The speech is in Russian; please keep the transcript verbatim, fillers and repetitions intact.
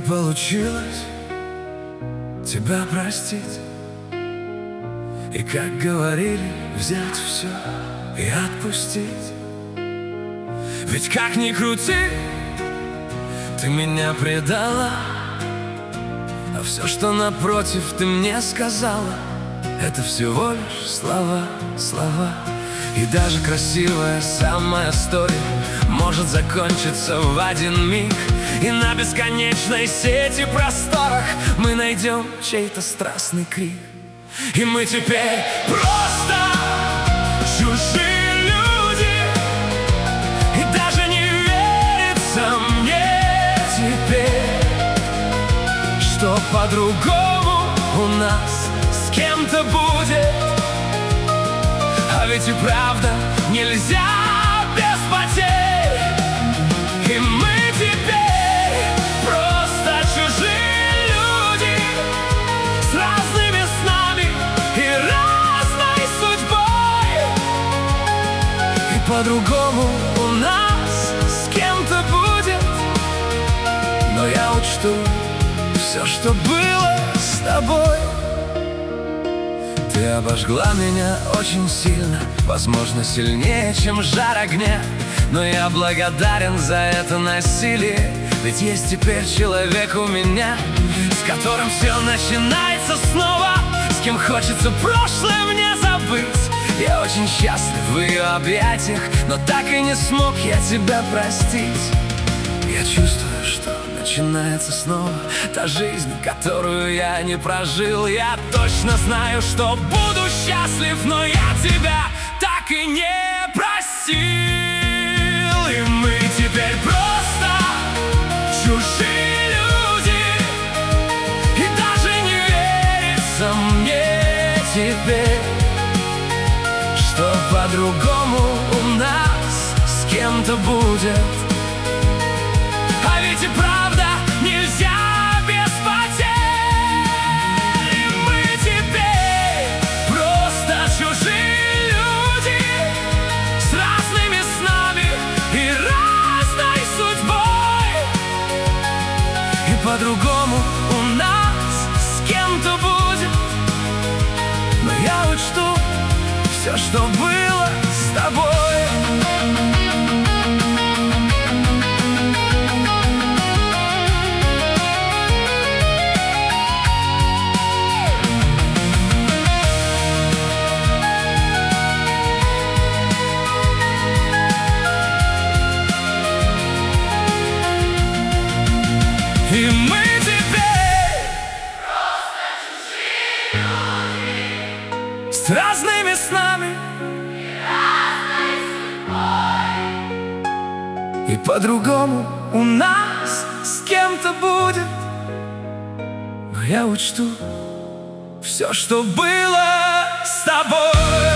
получилось тебя простить. И, как говорили, взять все и отпустить. Ведь как ни крути, ты меня предала, а все, что напротив ты мне сказала, это всего лишь слова, слова. И даже красивая самая история может закончиться в один миг. И на бесконечной сети просторах мы найдем чей-то страстный крик. И мы теперь просто чужие люди. И даже не верится мне теперь, что по-другому у нас с кем-то будет. А ведь и правда нельзя без потерь. И мы теперь просто чужие люди с разными снами и разной судьбой. И по-другому у нас с кем-то будет. Но я учту все, что было с тобой. Ты обожгла меня очень сильно, возможно, сильнее, чем жар огня. Но я благодарен за это насилие, ведь есть теперь человек у меня, с которым все начинается снова, с кем хочется прошлое мне забыть. Я очень счастлив в ее объятиях, но так и не смог я тебя простить. Я чувствую, что начинается снова та жизнь, которую я не прожил. Я точно знаю, что буду счастлив, но я тебя так и не простил. И мы теперь просто чужие люди. И даже не верится мне теперь, что по-другому у нас с кем-то будет. А ведь и правда нельзя без потерь. И мы теперь просто чужие люди с разными снами и разной судьбой. И по-другому у нас с кем-то будет. Но я учту все, что было с тобой. И мы теперь просто чужие люди с разными снами и разной судьбой. И по-другому у нас с кем-то будет. Но я учту все, что было с тобой.